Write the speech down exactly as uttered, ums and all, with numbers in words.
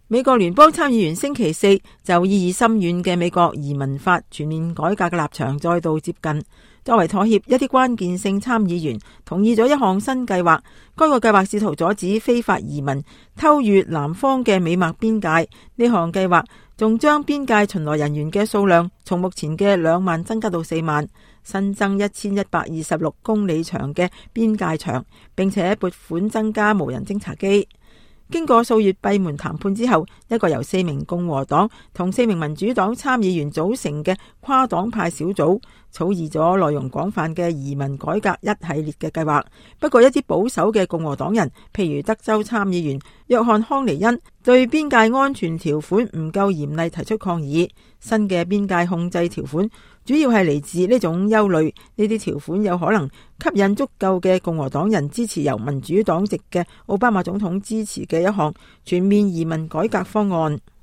美國聯邦參議員星期四就意義深遠嘅美國移民法全面改革嘅立場再度接近。作為妥協，一啲關鍵性參議員同意咗一項新計劃。該個計劃試圖阻止非法移民偷越南方嘅美墨邊界。呢項計劃仲將邊界巡邏人員嘅數量從目前嘅兩萬增加到四萬，新增一千一百二十六公里長嘅邊界牆，並且撥款增加無人偵察機。經過數月閉門談判之後，一個由四名共和黨同四名民主黨參議員組成嘅跨黨派小組草擬咗內容廣泛嘅移民改革一系列嘅計劃。不過一啲保守嘅共和黨人，譬如德州參議員約翰康尼恩，對邊界安全條款唔夠嚴厲提出抗議。新嘅邊界控制條款主要係嚟自呢種憂慮，呢啲條款有可能吸引足夠嘅共和黨人支持由民主黨籍嘅奧巴馬總統支持嘅一項全面移民改革方案。